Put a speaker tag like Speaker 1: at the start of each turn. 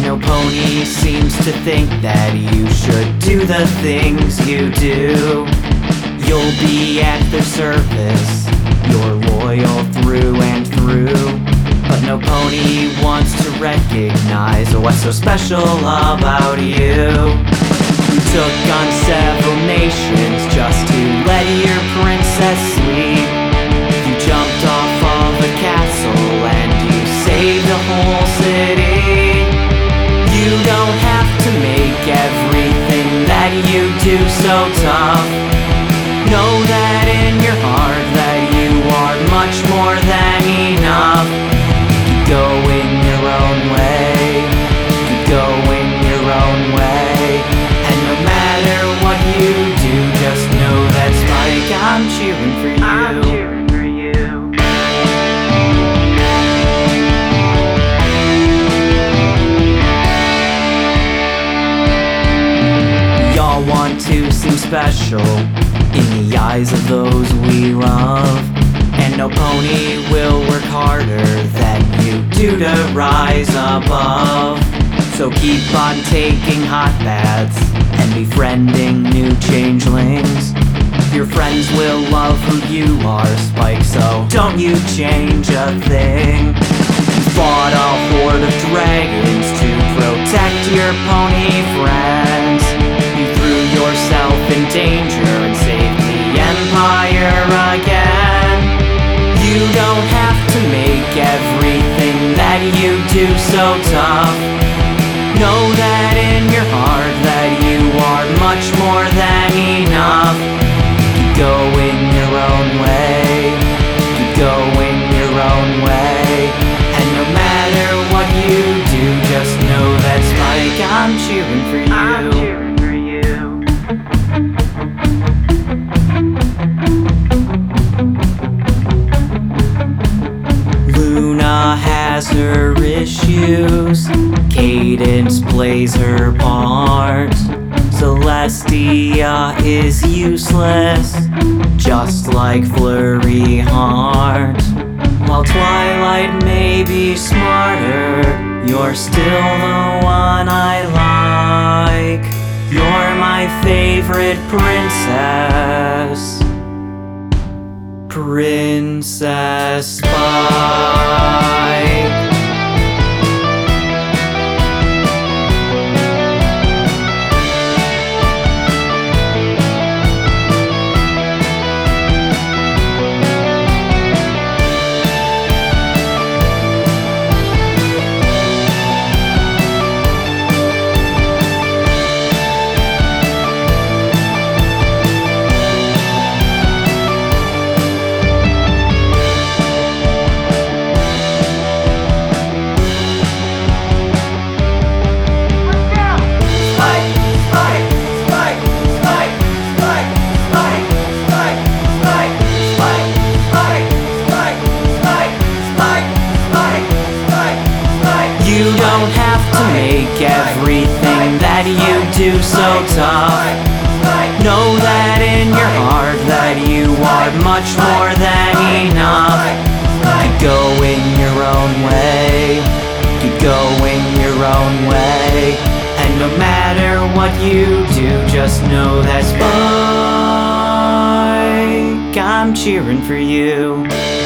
Speaker 1: no pony seems to think that you should do the things you do. You'll be at their service, you're loyal through and through. But no pony wants to recognize what's so special about you. You took on several nations just to let your princess sleep. You jumped off of a castle and you saved the whole city. You don't have to make everything that you do so tough. Know that in your heart that you are much more than enough. Keep going your own way, keep going your own way. And no matter what you do, just know that Spike, I'm cheering for you. I'm cheering for you. We all want to seem special in the eyes of those we love, and no pony will work harder than you do to rise above. So keep on taking hot baths and befriending new changelings. Your friends will love who you are, Spike, so don't you change a thing. You fought a horde of dragons to protect your pony friends. You threw yourself in danger and saved the Empire again. You don't have to make everything that you do so tough. Know that in your heart that you are much more than enough. Keep going your own way, keep going your own way. And no matter what you do, just know that Spike, I'm cheering for you. I'm cheering for you. Luna has her issues, Cadence plays her part. Celestia is useless, just like Flurry Heart. While Twilight may be smarter, you're still the one I like. You're my favorite princess, Princess Spike. You don't have to make everything that you do so tough. Know that in your heart that you are much more than enough. Keep going your own way, keep going your own way. And no matter what you do, just know that Spike, I'm cheering for you.